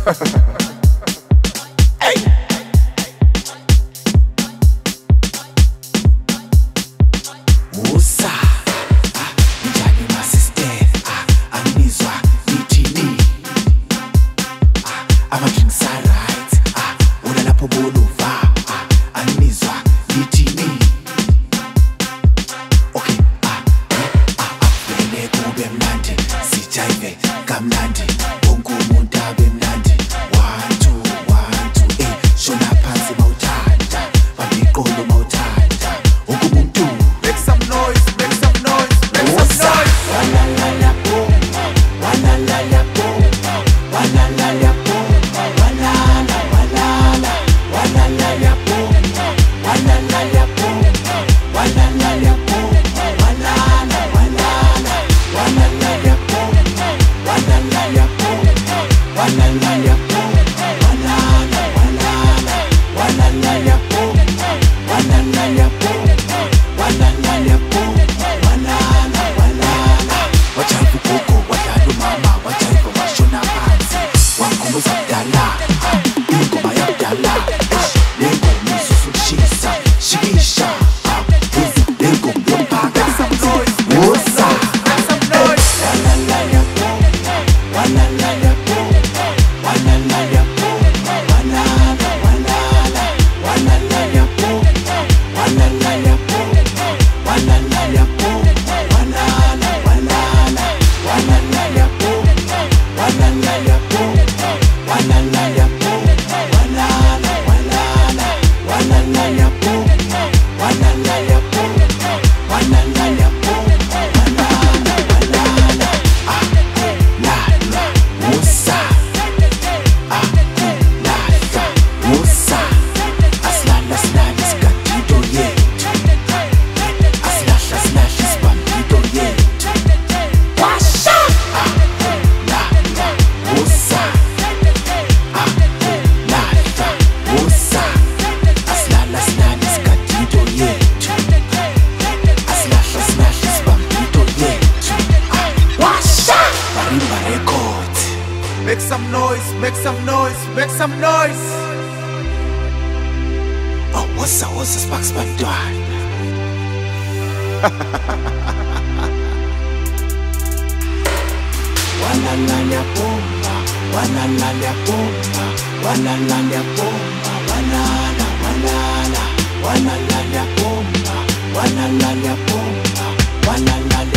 Hey. Musa, njani masiste, anizwa nitini. Ama drinks are right, ulalapo buluva, anizwa nitini. Okay, vele kube mnandi, sijayive kamnandi, wonke umuntu abe mnandi. 1 2 1 2 shona phansi mawuthanda, bamba iqolo mawuthanda, wonke umuntu. Make some noise, make some noise, make some noise. Wanalala bomba, wanalala bomba, wanalala bomba, wanala wanala, wanalala bomba, wanalala bomba, wanalala bomba, wanala wanala, wanalala bomba, wanalala bomba, wanalala bomba, wanala wanala, wanalala bomba, wanalala bomba, wanalala bomba, wanala wanala. Wajayiva ugogo, wadlala umama, wajayiva washona phansi, wangikhumbuza kudala, ingoma yakudala. Le ngoma isusa ukushisa, shikisha, le ngoma yomphakathi. Musa, Make some noise. wanalala bomba, wanalala bomba, wanalala bomba, wanala wanala, wanalala bomba, wanalala bomba, wanalala bomba, wanala wanala, wanalala bomba, wanalala bomba, wanalala bomba, wanala wanala, wanalala bomba, wanalala bomba, wanalala bomba, wanala wanala. Akulala Musa, akulala Musa, asilala silala isigadido yethu, asilahla silahla isibambido yethu. Washa! Akulala Musa, akulala Musa, asilala silala isigadido yethu, asilahla silahla isibambido yethu. Washa! Marimba Records. Make some noise, make some noise, make some noise. Oh, woza Sparks bantwana. Wanalala bomba, wanalala bomba, wanalala bomba, wanala wanala, wanalala bomba, wanalala bomba, wanalala